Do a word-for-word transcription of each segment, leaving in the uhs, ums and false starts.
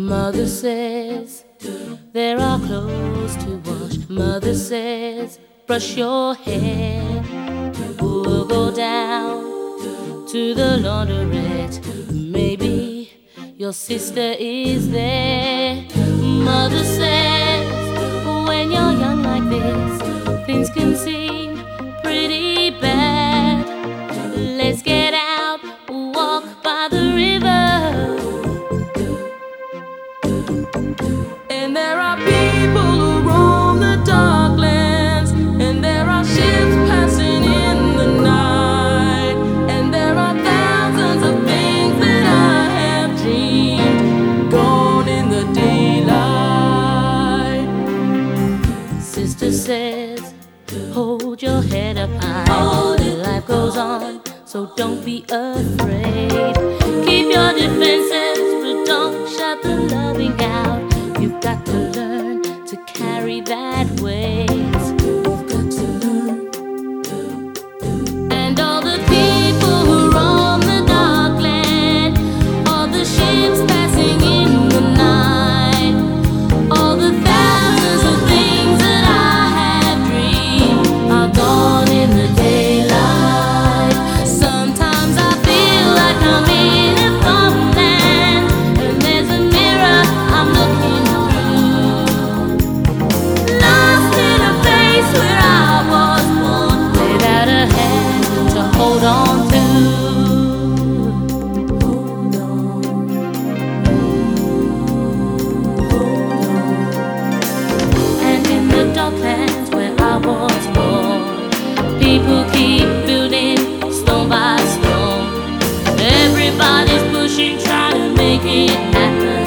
Mother says there are clothes to wash. Mother says brush your hair. We'll go down to the laundrette. Maybe your sister is there. Mother says when you're young like this, things can seem pretty bad. Let's get out, walk by the river. And there are people who roam the dark lands, and there are ships passing in the night, and there are thousands of things that I have dreamed, gone in the daylight. Sister says, hold your head up high. Hold it. Life goes on, so don't be afraid. Keep your defenses, but don't shut the loving out. You've got to learn to carry that weight. You've got to learn. And all the people who roam the dark land, all the ships passing in the night, all the thousands of things that I have dreamed are gone in the daylight. Sometimes I feel like I'm in a foreign land, and there's a mirror I'm looking through. Lost in a place where I was born, without a hand to hold on to. Hold on, hold on. And in the dark lands where I was born, people keep building stone by stone. Everybody's pushing, trying to make it happen.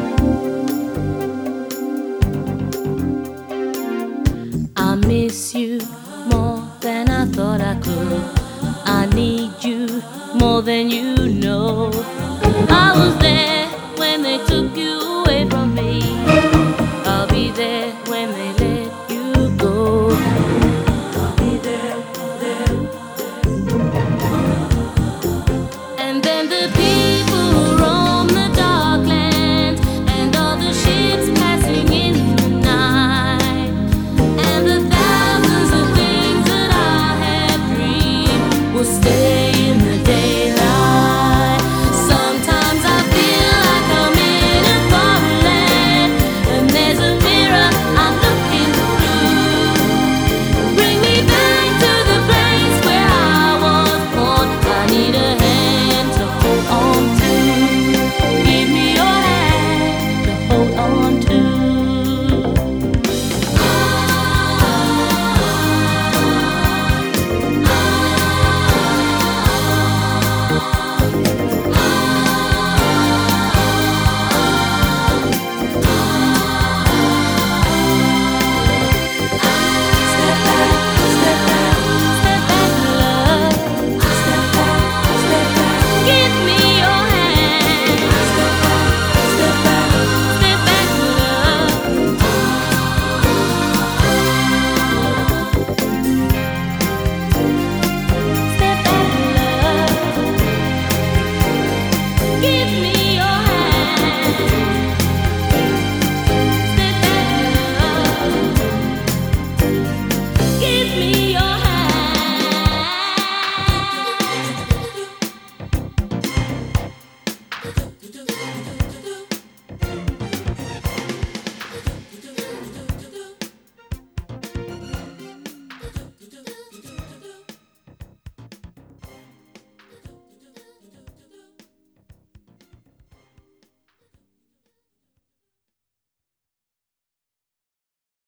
I miss you